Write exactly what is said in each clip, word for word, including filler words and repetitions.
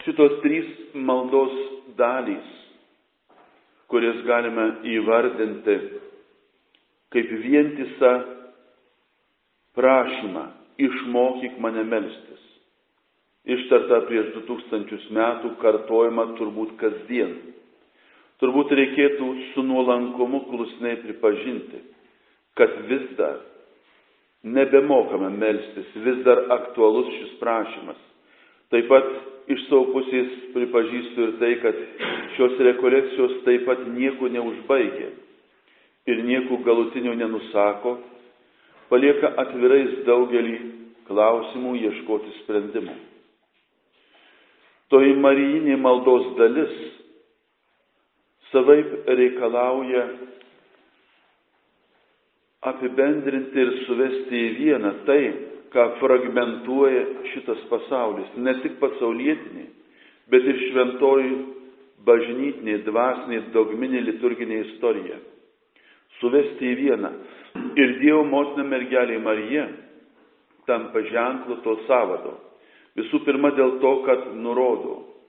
Šitos trys maldos dalys, kurias galime įvardinti kaip vientisą prašymą, išmokyk mane melstis. Ištarta prieš du tūkstančius metų, kartojama turbūt kasdien. Turbūt reikėtų su nuolankumu klusniai pripažinti, kad vis dar nebemokame melstis, vis dar aktualus šis prašymas. Taip pat iš savo pusės pripažįstu ir tai, kad šios rekolekcijos taip pat nieko neužbaigia ir nieko galutinio nenusako, palieka atvirais daugelį klausimų ieškoti sprendimų. Toji marijinė maldos dalis savaip reikalauja apibendrinti ir suvesti į vieną tai, ką fragmentuoja šitas pasaulis, ne tik pasaulietinė, bet ir šventoji bažnytinė, dvasinė, dogminė, liturginė istorija. Suvesti į vieną. Ir Dievo motina mergelė Marija tampa ženklu to sąvado. Visų pirma dėl to, kad nurodo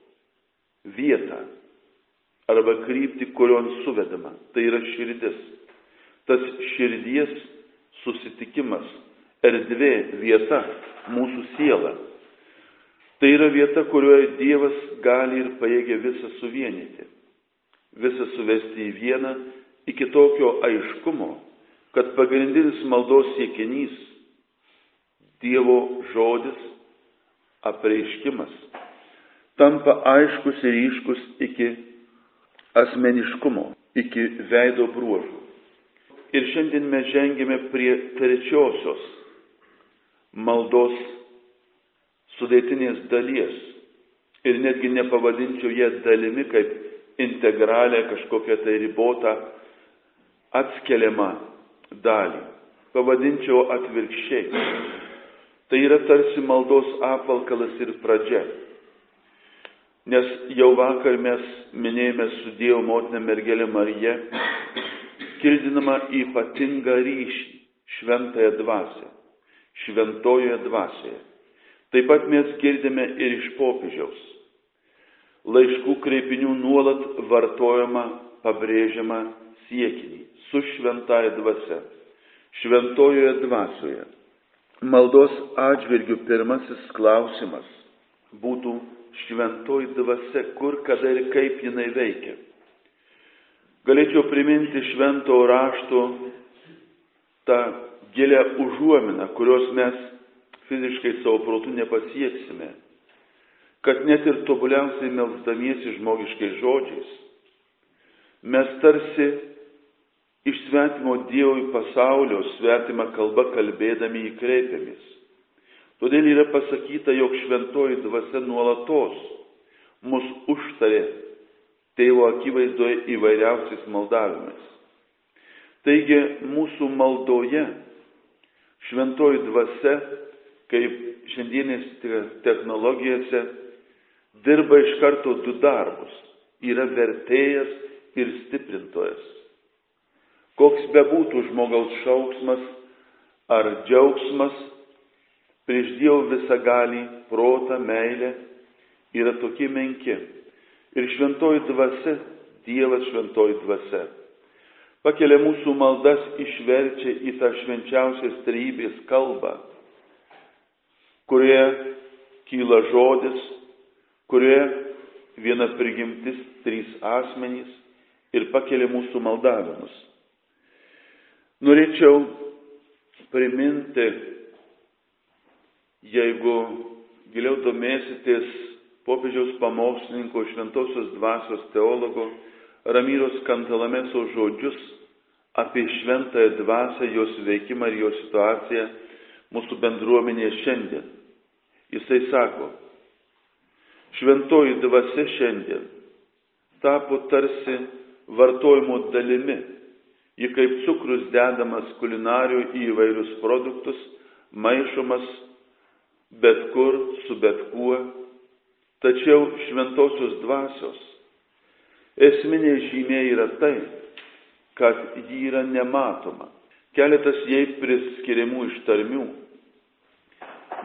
vietą arba kryptį, kurion suvedama. Tai yra širdis. Tas širdies susitikimas, erdvė, vieta, mūsų siela. Tai yra vieta, kurioje Dievas gali ir pajėgia visą suvienyti. Visą suvesti į vieną, iki tokio aiškumo, kad pagrindinis maldos siekinys Dievo žodis, apreiškimas, tampa aiškus ir ryškus iki asmeniškumo, iki veido bruožų. Ir šiandien mes žengėme prie trečiosios maldos sudėtinės dalies. Ir netgi nepavadinčiau ją dalimi kaip integralią kažkokią tai ribotą atskeliamą dalį. Pavadinčiau atvirkščiai. Tai yra tarsi maldos apvalkalas ir pradžia. Nes jau vakar mes minėjome su Dievo motina mergelė Marija, kildinama ypatingą ryšį, šventąją dvasią, šventojoje dvasioje. Taip pat mes girdime ir iš popiežiaus. Laiškų kreipinių nuolat vartojama, pabrėžiama siekinį su šventąja dvasia, šventojoje dvasioje. Maldos atžvilgių pirmasis klausimas būtų šventoji dvasia, kur, kada ir kaip jinai veikia. Galėčiau priminti švento rašto tą gilią užuominą, kurios mes fiziškai savo protu nepasieksime, kad net ir tobuliausiai melsdamiesi žmogiškais žodžiais, mes tarsi iš svetimo Dievui pasaulio svetimą kalbą kalbėdami įkreipiamės. Todėl yra pasakyta, jog šventoji dvasia nuolatos mus užtarė Tėvo akivaizdoje įvairiausiais maldavimais. Taigi mūsų maldoje šventoji dvasia, kaip šiandienės technologijose, dirba iš karto du darbus. Yra vertėjas ir stiprintojas. Koks bebūtų žmogaus šauksmas ar džiaugsmas, prieš Dievo visagalį, protą, meilę, yra tokie menki. Ir šventoji dvasia, Dievas šventoji dvasia, pakelia mūsų maldas, išverčia į tą švenčiausios trejybės kalbą, kurioje kyla žodis, kurioje viena prigimtis, trys asmenys, ir pakelia mūsų maldavimus. Norėčiau priminti, jeigu giliau domėsitės popiežiaus pamokslininko, šventosios dvasios teologo Ramyros Kantalameso žodžius apie šventąją dvasią, jos veikimą ir jos situaciją mūsų bendruomenėje šiandien. Jisai sako, šventoji dvasia šiandien tapo tarsi vartojimo dalimi. Ji kaip cukrus dedamas kulinarių į įvairius produktus, maišomas bet kur su bet kuo. Tačiau šventosios dvasios esminė žymė yra tai, kad ji yra nematoma. Keletas jai priskiriamų ištarmių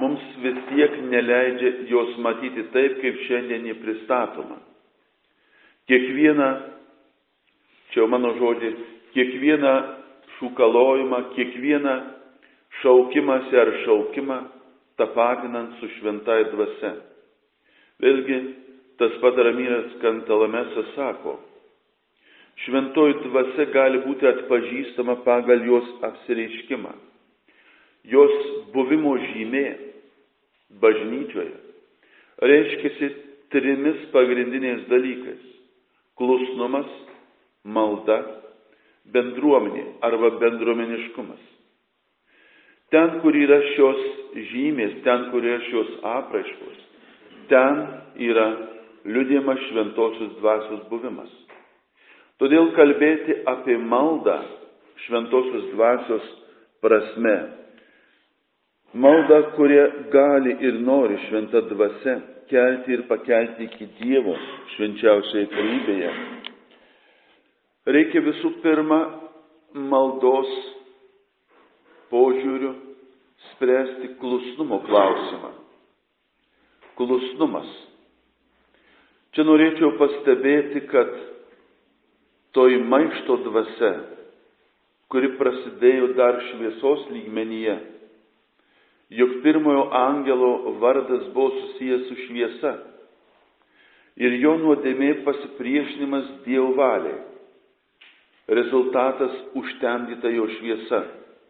mums vis tiek neleidžia jos matyti taip, kaip šiandien jį pristatoma. Kiekvieną, čia jau mano žodžiai, kiekvieną šūkalojimą, kiekvieną šaukimąsi ar šaukimą tapatinant su šventai dvasia. Vėlgi, tas pat Ramyras Kantalamesas sako, šventoji dvasia gali būti atpažįstama pagal jos apsireiškimą. Jos buvimo žymė bažnyčioje reiškiasi trimis pagrindiniais dalykais – klusnumas, malda, bendruomenė arba bendruomeniškumas. Ten, kur yra šios žymės, ten, kur yra šios apraiškos, ten yra liudijamas šventosios dvasios buvimas. Todėl kalbėti apie maldą šventosios dvasios prasme, maldą, kurią gali ir nori šventa dvasia kelti ir pakelti iki Dievo švenčiausioje trejybėje, reikia visų pirma maldos požiūriu spręsti klusnumo klausimą. Klusnumas. Čia norėčiau pastebėti, kad toji maišto dvasia, kuri prasidėjo dar šviesos lygmenyje, juk pirmojo angelo vardas buvo susijęs su šviesa ir jo nuodėmė pasipriešinimas Dievo valiai. Rezultatas užtemdyta jo šviesa.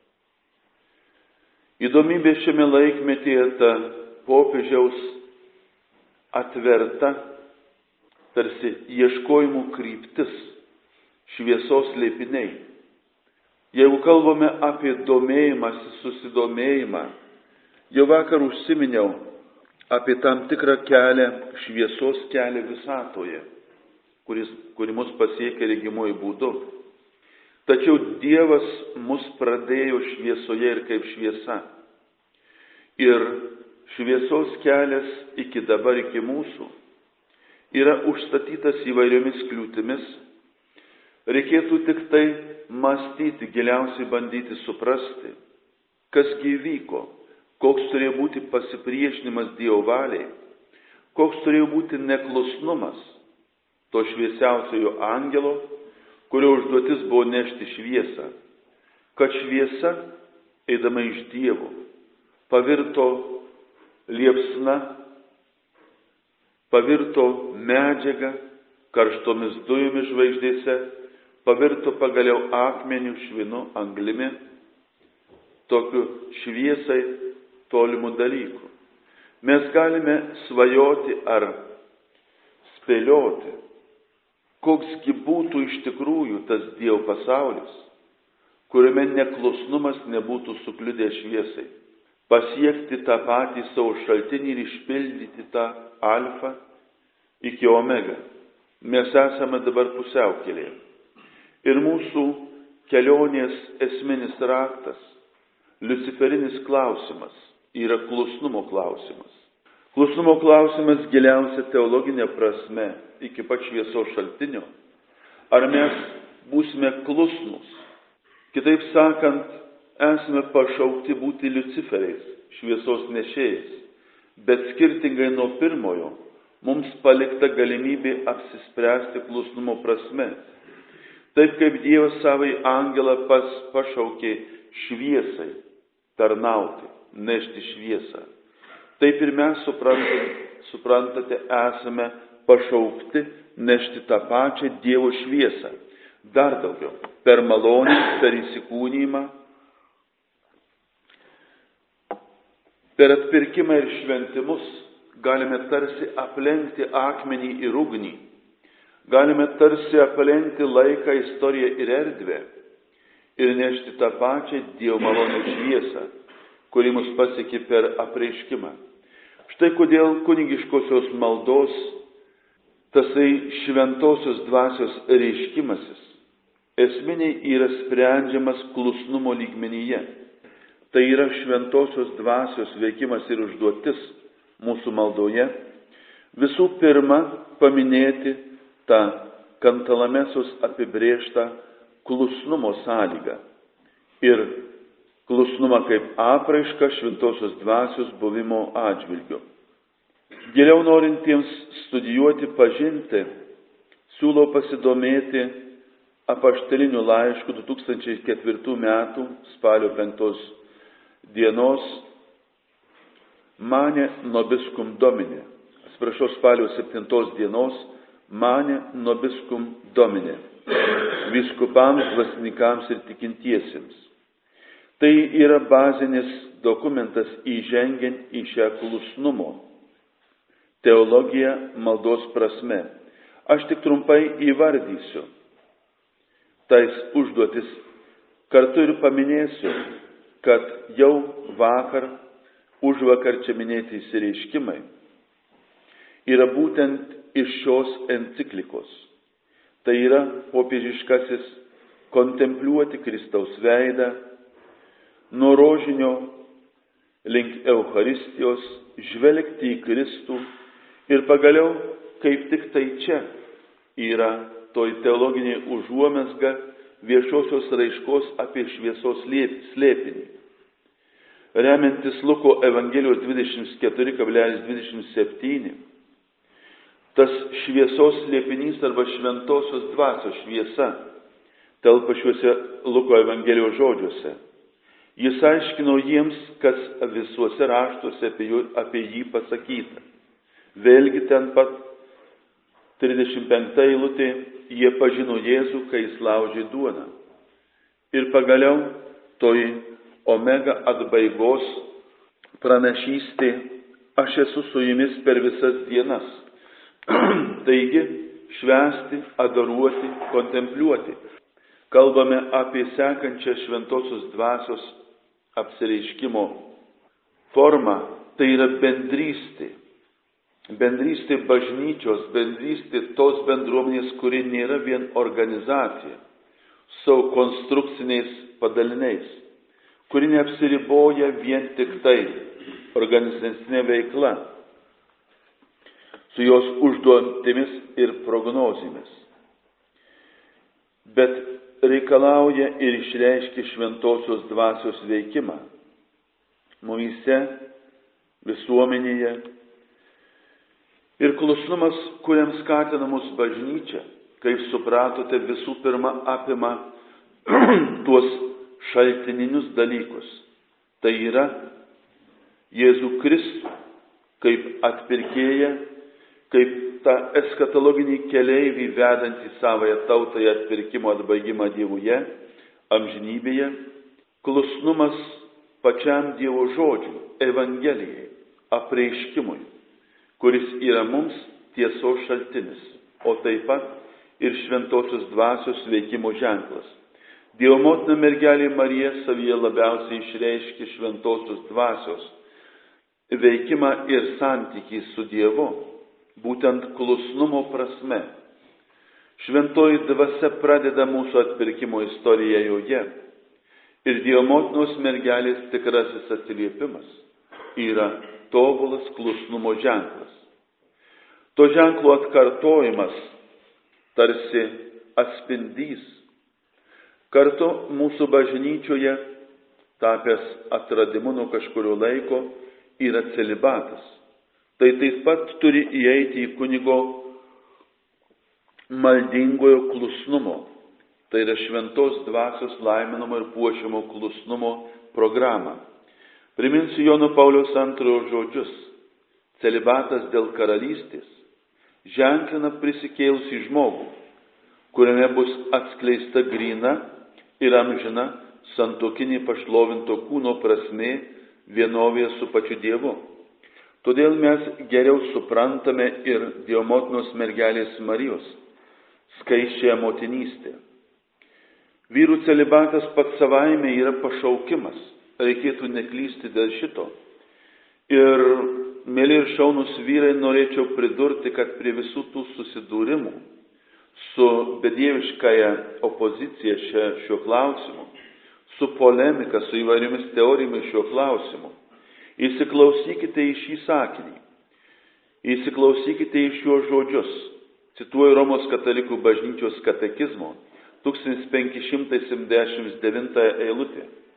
Įdomybė šiame laikmetyje ta popiežiaus atverta, tarsi ieškojimų kryptis, šviesos slėpiniai. Jeigu kalbame apie domėjimąsi, susidomėjimą, jau vakar užsiminiau apie tam tikrą kelią, šviesos kelią visatoje, kuris, kuri mus pasiekia regimuoju būdu. Tačiau Dievas mus pradėjo šviesoje ir kaip šviesa. Ir šviesos kelias iki dabar, iki mūsų, yra užstatytas įvairiomis kliūtimis. Reikėtų tik tai mąstyti, giliausiai bandyti suprasti, kas įvyko, koks turėjo būti pasipriešinimas Dievo valiai, koks turėjo būti neklusnumas to šviesiausiojo angelo, kurio užduotis buvo nešti šviesą, kad šviesa, eidama iš Dievo, pavirto liepsna, pavirto medžiaga, karštomis dujomis žvaigždėse, pavirto pagaliau akmeniu, švinu, anglimi, tokiu šviesai tolimų dalykų. Mes galime svajoti ar spėlioti, koksgi būtų iš tikrųjų tas Dievo pasaulis, kuriame neklusnumas nebūtų sukliudę šviesai, pasiekti tą patį savo šaltinį ir išpildyti tą alfą iki omega. Mes esame dabar pusiaukelėje. Ir mūsų kelionės esminis raktas, liuciferinis klausimas, yra klusnumo klausimas. Klusnumo klausimas giliausia teologinė prasme, iki pat šviesos šaltinio. Ar mes būsime klusnus? Kitaip sakant, esame pašaukti būti liuciferiais, šviesos nešėjais, bet skirtingai nuo pirmojo, mums palikta galimybė apsispręsti klusnumo prasme. Taip kaip Dievas savai angelą pas pašaukė šviesai tarnauti, nešti šviesą. Taip ir mes suprantate, suprantate, esame pašaukti nešti tą pačią Dievo šviesą. Dar daugiau, per malonę, per įsikūnymą, per atpirkimą ir šventimus galime tarsi aplenkti akmenį ir ugnį. Galime tarsi aplenkti laiką, istoriją ir erdvę ir nešti tą pačią Dievo malonę šviesą, kuri mus pasiekė per apreiškimą. Štai kodėl kunigiškosios maldos, tasai šventosios dvasios reiškimasis, esminiai yra sprendžiamas klusnumo lygmenyje. Tai yra šventosios dvasios veikimas ir užduotis mūsų maldoje. Visų pirma, paminėti tą Kantalamesos apibrėžtą klusnumo sąlygą. Ir klusnumą kaip apraišką šventosios dvasios buvimo atžvilgiu. Giliau norintiems studijuoti, pažinti, siūlau pasidomėti apaštaliniu laišku du tūkstančiai ketvirtų metų spalio penktos dienos Mane nobiscum Domine. Atsiprašau, spalio septintos dienos Mane nobiscum Domine. Vyskupams, dvasininkams ir tikintiesiems. Tai yra bazinis dokumentas įžengiant į šią klusnumo teologiją maldos prasme. Aš tik trumpai įvardysiu tais užduotis, kartu ir paminėsiu, kad jau vakar, užvakar čia minėti išsireiškimai yra būtent iš šios enciklikos. Tai yra popiežiškasis kontempliuoti Kristaus veidą, nuo rožinio link Eucharistijos, žvelgti į Kristų ir pagaliau, kaip tik tai čia yra toj teologinė užuomazga viešosios raiškos apie šviesos slėpinį. Remiantis Luko Evangelijos dvidešimt keturi dvidešimt septyni, tas šviesos slėpinys arba šventosios dvasios šviesa telpa šiuose Luko Evangelijos žodžiuose. Jis aiškino jiems, kas visuose raštuose apie, jų, apie jį pasakyta. Vėlgi ten pat trisdešimt penkta eilutė, jie pažino Jėzų, kai jis laužė duoną. Ir pagaliau toji omega atbaigos pranašystė, aš esu su jumis per visas dienas. Taigi, švęsti, adoruoti, kontempliuoti. Kalbame apie sekančią šventosios dvasios apsireiškimo formą, tai yra bendrystė. Bendrystė bažnyčios, bendrystė tos bendruomenės, kuri nėra vien organizacija, savo konstrukciniais padaliniais, kuri neapsiriboja vien tik tai organizacinė veikla, su jos užduotimis ir prognozėmis, bet reikalauja ir išreiškia šventosios dvasios veikimą mumyse, visuomenėje. Ir klusnumas, kuriam skatina mus bažnyčia, kaip supratote, visų pirma apima tuos šaltininius dalykus. Tai yra Jėzų Kristų, kaip atpirkėją, kaip tą eskatologinį keleivį vedantį savąją tautą į atpirkimo atbaigimą Dievuje, amžinybėje. Klusnumas pačiam Dievo žodžiui, Evangelijai, apreiškimui, kuris yra mums tiesos šaltinis, o taip pat ir šventosios dvasios veikimo ženklas. Dievo motina mergelė Marija savyje labiausiai išreiškia šventosios dvasios veikimą ir santykį su Dievu, būtent klusnumo prasme. Šventoji dvasia pradeda mūsų atpirkimo istoriją joje. Ir Dievo motinos mergelės tikrasis atsiliepimas yra tobulas klusnumo ženklas. To ženklo atkartojimas tarsi atspindys. Kartu mūsų bažnyčioje tapęs atradimu nuo kažkurio laiko yra celibatas. Tai taip pat turi įeiti į kunigo maldingojo klusnumo. Tai yra šventos dvasios laiminamo ir puošiamo klusnumo programą. Priminsiu Jono Pauliaus antrojo žodžius. Celibatas dėl karalystės ženklina prisikėlusį žmogų, kuriame bus atskleista gryna ir amžina santuokinė pašlovinto kūno prasmė vienovėje su pačiu Dievu. Todėl mes geriau suprantame ir Dievo motinos mergelės Marijos skaisčiąją motinystę. Vyrų celibatas pats savaime yra pašaukimas. Reikėtų neklysti dėl šito. Ir, mėly ir šaunus vyrai, norėčiau pridurti, kad prie visų tų susidūrimų su bedieviškąja opozicija šia, šiuo klausimu, su polemika, su įvairiomis teorijomis šiuo klausimu, įsiklausykite į šį sakinį, įsiklausykite į šiuos žodžius. Cituoju Romos katalikų bažnyčios katekizmo tūkstantis penki šimtai septyniasdešimt devinta eilutė.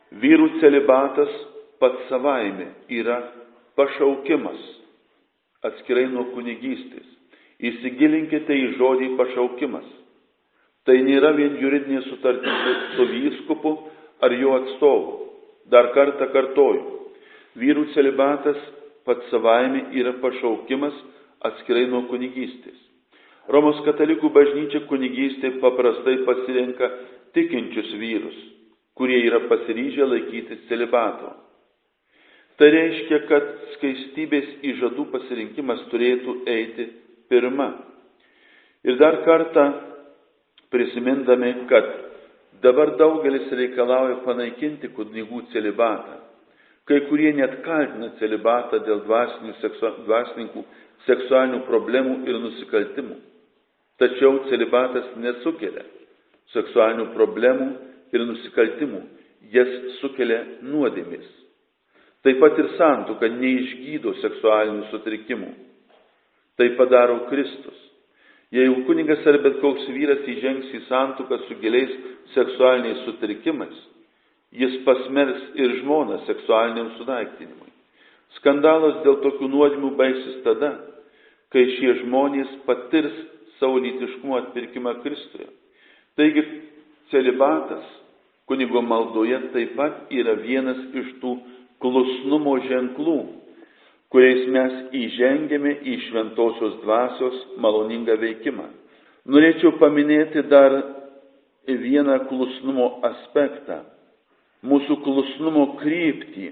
Vyrų celibatas pats savaime yra pašaukimas, atskirai nuo kunigystės. Įsigilinkite į žodį pašaukimas. Tai nėra vien juridinė sutartis su vyskupu ar jo atstovu. Dar kartą kartoju. Vyrų celibatas pats savaime yra pašaukimas, atskirai nuo kunigystės. Romos katalikų bažnyčia kunigystė paprastai pasirenka tikinčius vyrus, kurie yra pasiryžę laikytis celibato. Tai reiškia, kad skaistybės įžadų pasirinkimas turėtų eiti pirma. Ir dar kartą prisimindami, kad dabar daugelis reikalauja panaikinti kunigų celibatą. Kai kurie net kaltina celibatą dėl dvasininkų seksualinių problemų ir nusikaltimų. Tačiau celibatas nesukelia seksualinių problemų ir nusikaltimų, jas sukelia nuodėmės. Taip pat ir santuoka neišgydo seksualinių sutrikimų. Tai padaro Kristus. Jeigu kunigas ar bet koks vyras įžengs į santuoką su giliais seksualiniais sutrikimais, jis pasmers ir žmoną seksualiniam sudaiktinimui. Skandalas dėl tokių nuodėmių baigsis tada, kai šie žmonės patirs savo lytiškumo atpirkimą Kristuje. Taigi, celibatas kunigo maldoje taip pat yra vienas iš tų klusnumo ženklų, kuriais mes įžengėme į šventosios dvasios maloningą veikimą. Norėčiau paminėti dar vieną klusnumo aspektą, mūsų klusnumo kryptį.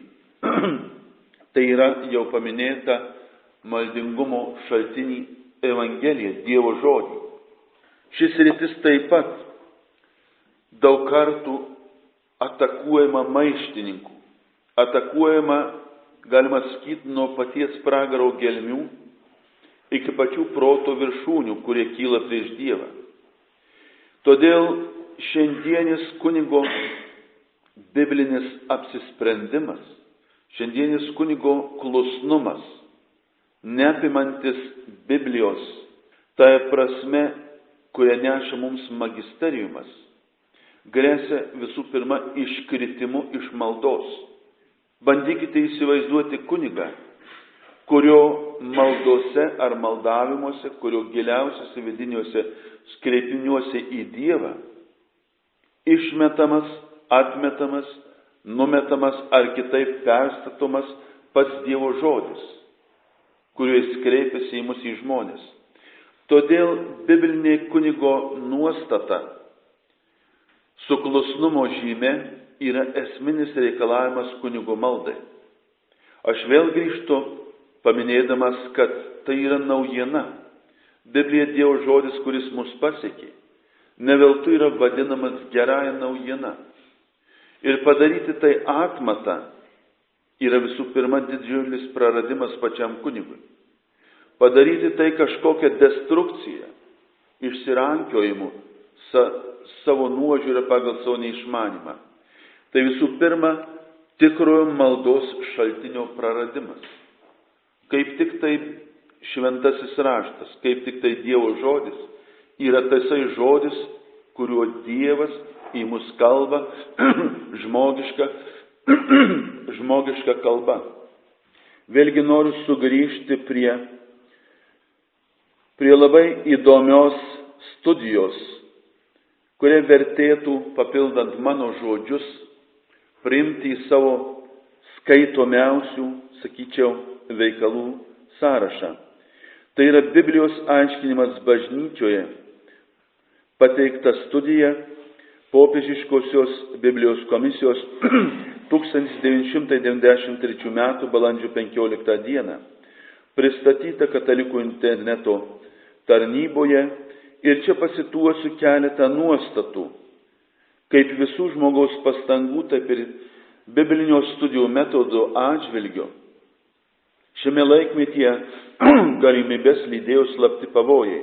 Tai yra jau paminėta maldingumo šaltinį Evangelija, Dievo žodį. Šis rytis taip pat daug kartų atakuojama maištininkų, atakuojama, galima sakyti, nuo paties pragaro gelmių iki pačių proto viršūnių, kurie kyla prieš Dievą. Todėl šiandienis kunigo biblinis apsisprendimas, šiandienis kunigo klusnumas, neapimantis Biblijos, tai prasme, kurią neša mums magisteriumas, gresia visų pirma iškritimu iš maldos. Bandykite įsivaizduoti kunigą, kurio maldose ar maldavimuose, kurio giliausiuose vidiniuose skreipiniuose į Dievą, išmetamas, atmetamas, numetamas ar kitaip perstatomas pats Dievo žodis, kuriuo jis kreipiasi į mus į žmonės. Todėl biblinė kunigo nuostata su klusnumo žyme yra esminis reikalavimas kunigo maldai. Aš vėl grįžtu, paminėdamas, kad tai yra naujiena. Biblija Dievo žodis, kuris mus pasiekė, ne veltui yra vadinamas gerąja naujiena. Ir padaryti tai atmatą yra visų pirma didžiulis praradimas pačiam kunigui. Padaryti tai kažkokią destrukciją, išsirankiojimu, sa, savo nuožiūrą pagal savo neišmanimą. Tai visų pirma tikrojo maldos šaltinio praradimas. Kaip tik tai šventasis raštas, kaip tik tai Dievo žodis yra tasai žodis, kuriuo Dievas į mus kalba žmogiška, žmogiška kalba. Vėlgi noriu sugrįžti prie, prie labai įdomios studijos, kurie vertėtų, papildant mano žodžius, priimti į savo skaitomiausių, sakyčiau, veikalų sąrašą. Tai yra Biblijos aiškinimas bažnyčioje, pateikta studija Popiežiškosios Biblijos komisijos tūkstantis devyni šimtai devyniasdešimt trečių metų balandžio penkioliktą dieną, pristatyta katalikų interneto tarnyboje, ir čia pasituosiu keletą nuostatų, kaip visų žmogaus pastangų, taip ir biblinio studijų metodo atžvilgio. Šiame laikmetyje galimybės lydėjo slapti pavojai.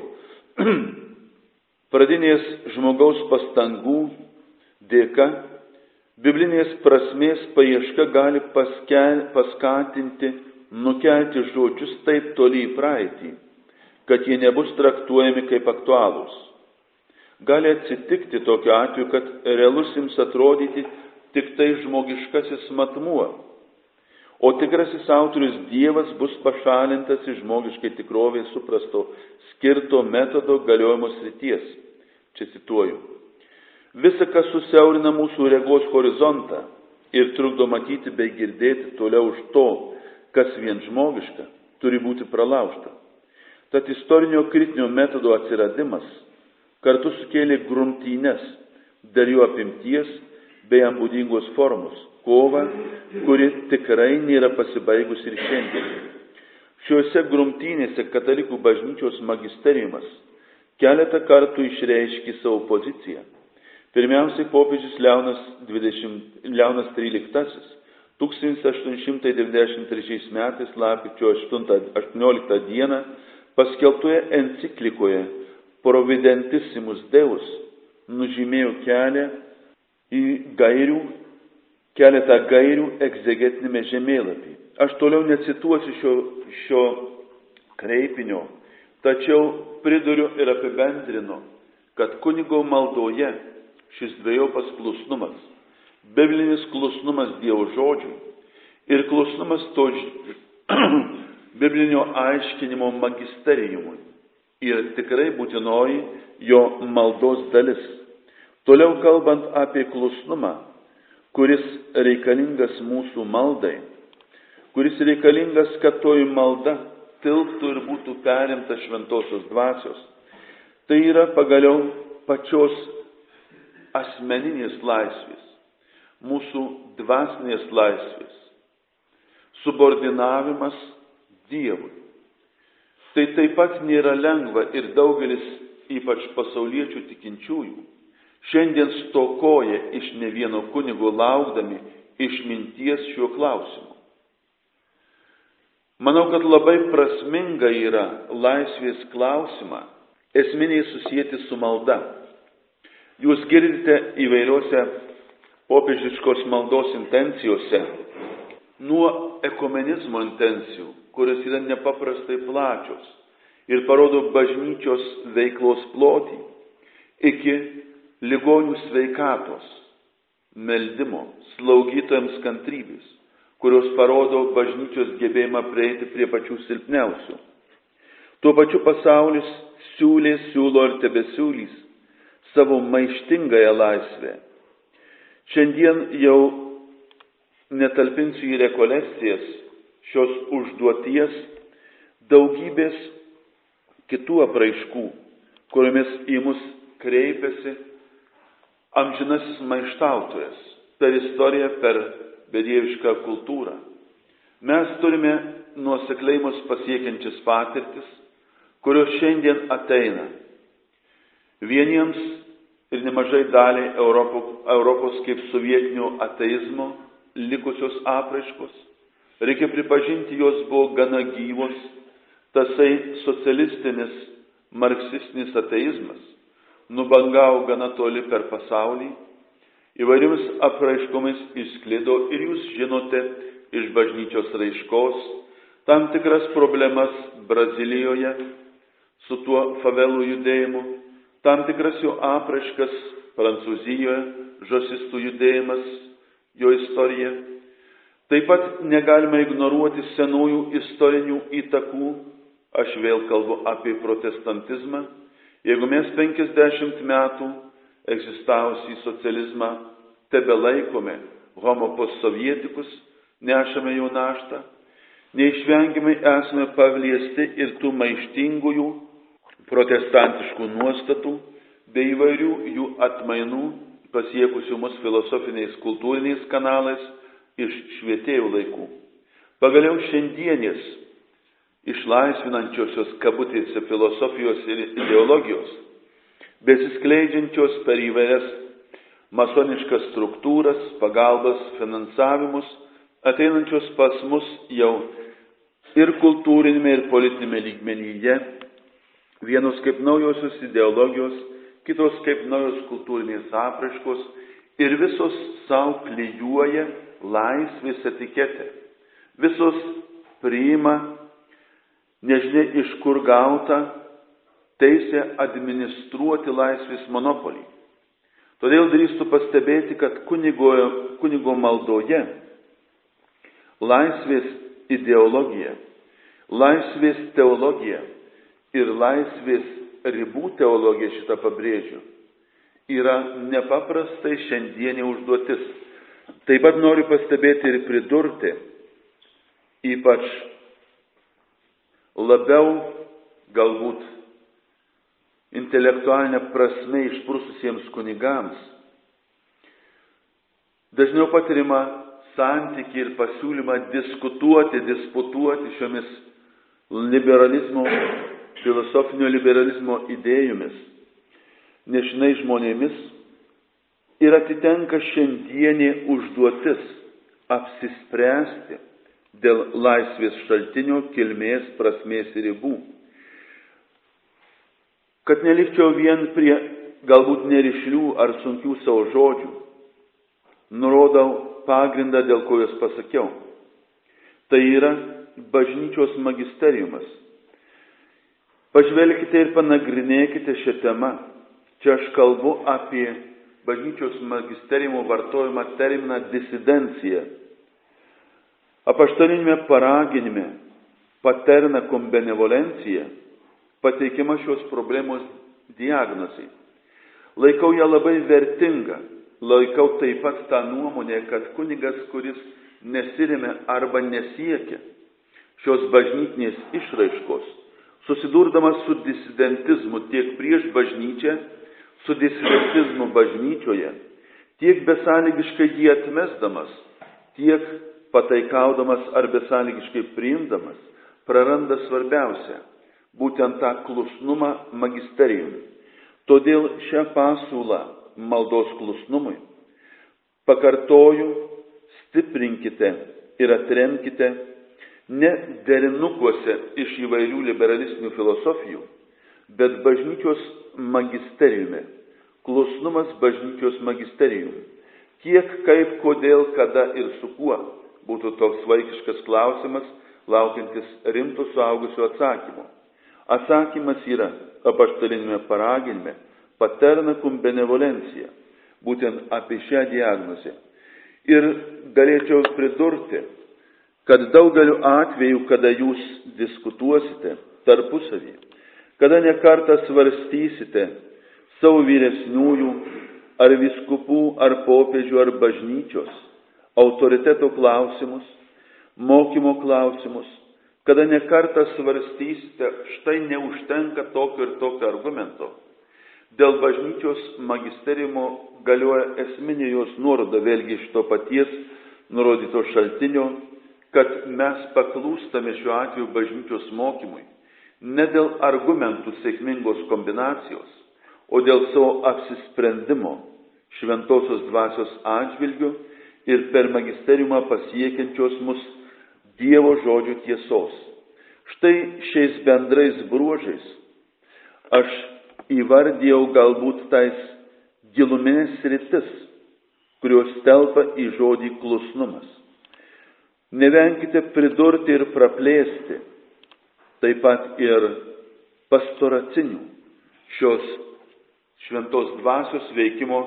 Pradinės žmogaus pastangų dėka biblinės prasmės paieška gali paskel, paskatinti, nukelti žodžius taip toli į praeitį, kad jie nebus traktuojami kaip aktualūs. Gali atsitikti tokiu atveju, kad realus jums atrodyti tik tai žmogiškasis matmuo, o tikrasis autorius Dievas bus pašalintas iš žmogiškai tikrovai suprasto skirto metodo galiojimo srities. Čia cituoju. Visa, kas susiaurina mūsų regos horizontą ir trukdo matyti bei girdėti toliau už to, kas vien žmogiška, turi būti pralaužta. Tad istorinio kritinio metodo atsiradimas kartu sukėlė grumtynes dėl jo apimties bei jam būdingos formos, kovą, kuri tikrai nėra pasibaigusi ir šiandien. Šiuose grumtynėse katalikų bažnyčios magisteriumas keletą kartų išreiškė savo poziciją. Pirmiausiai popiežius Leonas, dvidešimt, Leonas tryliktasis tūkstantis aštuoni šimtai devyniasdešimt trečiais metais lapkričio aštuonioliktą dieną paskelbtoje enciklikoje Providentissimus Deus nužymėjo kelią į gairių, keletą gairių egzegetinėme žemėlapį. Aš toliau necituosiu šio, šio kreipinio, tačiau priduriu ir apibendrinu, kad kunigo maldoje šis dvejopas klusnumas, biblinis klusnumas Dievo žodžiui ir klusnumas to biblinio aiškinimo magisteriumui yra tikrai būtinoji jo maldos dalis. Toliau kalbant apie klusnumą, kuris reikalingas mūsų maldai, kuris reikalingas, kad toji malda tilptų ir būtų perimta šventosios dvasios, tai yra pagaliau pačios asmeninės laisvės, mūsų dvasinės laisvės, subordinavimas Dievui. Tai taip pat nėra lengva ir daugelis, ypač pasauliečių tikinčiųjų, šiandien stokoja iš ne vieno kunigo laukdami išminties šiuo klausimu. Manau, kad labai prasminga yra laisvės klausimą esminiai susijęti su malda. Jūs girdite įvairiose popiežiškos maldos intencijose nuo ekumenizmo intencijų, kurios yra nepaprastai plačios ir parodo bažnyčios veiklos plotį, iki ligonių sveikatos, meldimo, slaugytojams kantrybės, kurios parodo bažnyčios gebėjimą prieiti prie pačių silpniausių. Tuo pačiu pasaulis siūlė, siūlo ir tebesiūlys savo maištingąją laisvę. Šiandien jau netalpinsiu į rekolekcijas šios užduoties daugybės kitų apraiškų, kuriomis į mus kreipiasi amžinasis maištautojas per istoriją, per bedievišką kultūrą. Mes turime nuosekliai mus pasiekiančias patirtis, kurios šiandien ateina. Vieniems ir nemažai daliai Europos, Europos kaip sovietinio ateizmo likusios apraiškos. Reikia pripažinti, jos buvo gana gyvos. Tasai socialistinis, marksistinis ateizmas nubangavo gana toli per pasaulį. Įvairiomis apraiškomis išsklido ir jūs žinote iš bažnyčios raiškos tam tikras problemas Brazilijoje su tuo favelų judėjimu, tam tikras jo apraiškas Prancūzijoje, žosistų judėjimas, jo istorija. Taip pat negalima ignoruoti senųjų istorinių įtakų, aš vėl kalbu apie protestantizmą. Jeigu mes penkiasdešimt metų egzistavusį socializmą tebelaikome homo postsovietikus, nešame jų naštą, neišvengiamai esame pavliesti ir tų maištingųjų protestantiškų nuostatų bei įvairių jų atmainų pasiekusių mus filosofiniais kultūriniais kanalais iš švietėjų laikų. Pagaliau šiandienės išlaisvinančiosios kabutėse filosofijos ir ideologijos, besiskleidžiančios per įvairias masoniškas struktūras, pagalbas, finansavimus, ateinančios pas mus jau ir kultūrinėme, ir politinėme lygmenyje, vienos kaip naujosios ideologijos, kitos kaip naujos kultūrinės apraiškos, ir visos savo klijuoja laisvės etiketę. Visos priima, nežinia iš kur gautą, teisę administruoti laisvės monopolį. Todėl drįstu pastebėti, kad kunigo, kunigo maldoje laisvės ideologija, laisvės teologija ir laisvės ribų teologija, šitą pabrėžiu, yra nepaprastai šiandienė užduotis. Taip pat noriu pastebėti ir pridurti, ypač labiau galbūt intelektualinė prasme išprususiems kunigams, dažniau patirima santykį ir pasiūlymą diskutuoti, disputuoti šiomis liberalizmo, filosofinio liberalizmo idėjomis, nežinai žmonėmis, ir atitenka šiandienė užduotis apsispręsti dėl laisvės šaltinio, kilmės, prasmės ir ribų. Kad nelikčiau vien prie galbūt nerišlių ar sunkių savo žodžių, nurodau pagrindą, dėl ko jūs pasakiau. Tai yra bažnyčios magisteriumas. Pažvelkite ir panagrinėkite šią temą. Čia aš kalbu apie bažnyčios magisteriumo vartojimą terminą disidencija. Apaštalinėme paraginime paterna cum benevolencija pateikiama šios problemos diagnozė. Laikau ją labai vertinga. Laikau taip pat tą nuomonę, kad kunigas, kuris nesiremia arba nesiekia šios bažnytinės išraiškos, susidurdamas su disidentizmu tiek prieš bažnyčią, su disidentizmu bažnyčioje, tiek besąlygiškai jį atmesdamas, tiek pataikaudamas ar besąlygiškai priimdamas, praranda svarbiausia, būtent tą klusnumą magisteriumui. Todėl šią pasiūlą maldos klusnumui pakartoju, stiprinkite ir atremkite ne derinukuose iš įvairių liberalistinių filosofijų, bet bažnyčios magisteriume. Klusnumas bažnyčios magisteriumui. Kiek, kaip, kodėl, kada ir su kuo būtų toks vaikiškas klausimas, laukiantis rimto suaugusio atsakymo. Atsakymas yra apaštalinėme paraginime paterna cum benevolencija, būtent apie šią diagnozę. Ir galėčiau pridurti, kad daugeliu atveju, kada jūs diskutuosite tarpusavį, kada nekartą svarstysite savo vyresniųjų ar vyskupų, ar popiežių, ar bažnyčios autoriteto klausimus, mokymo klausimus, kada nekartą svarstysite, štai neužtenka tokio ir tokio argumento. Dėl bažnyčios magisteriumo galioja esminė jos nuoroda, vėlgi iš to paties nurodyto šaltinio, kad mes paklūstame šiuo atveju bažnyčios mokymui ne dėl argumentų sėkmingos kombinacijos, o dėl savo apsisprendimo šventosios dvasios atžvilgiu ir per magisteriumą pasiekiančios mus Dievo žodžio tiesos. Štai šiais bendrais bruožais aš įvardijau galbūt tais giluminės sritis, kurios telpa į žodį klusnumas. Nevenkite pridurti ir praplėsti taip pat ir pastoracinių šios šventos dvasios veikimo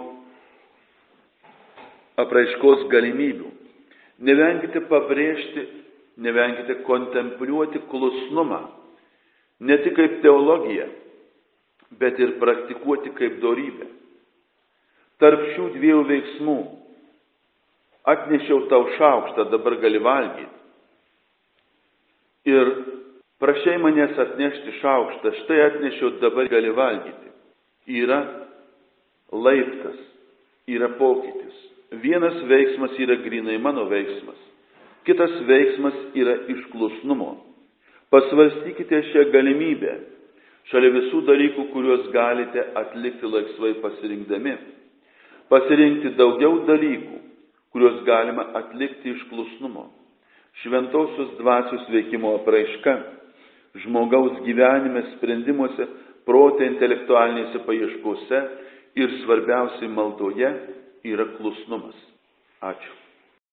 apraiškos galimybių. Nevenkite pabrėžti, nevenkite kontempliuoti klusnumą, ne tik kaip teologiją, bet ir praktikuoti kaip dorybę. Tarp šių dviejų veiksmų atnešiau tau šaukštą, dabar gali valgyti. Ir prašai manęs atnešti šaukštą, štai atnešiau, dabar gali valgyti. Yra laiptas, yra pokytis. Vienas veiksmas yra grinai mano veiksmas, kitas veiksmas yra iš klusnumo. Pasvarstykite šią galimybę, šalia visų dalykų, kuriuos galite atlikti laisvai pasirinkdami. Pasirinkti daugiau dalykų, kuriuos galima atlikti iš klusnumo. Šventosios dvasios veikimo apraiška žmogaus gyvenime, sprendimuose, prote, intelektualinėse paieškose ir svarbiausiai maldoje yra klusnumas. Ačiū.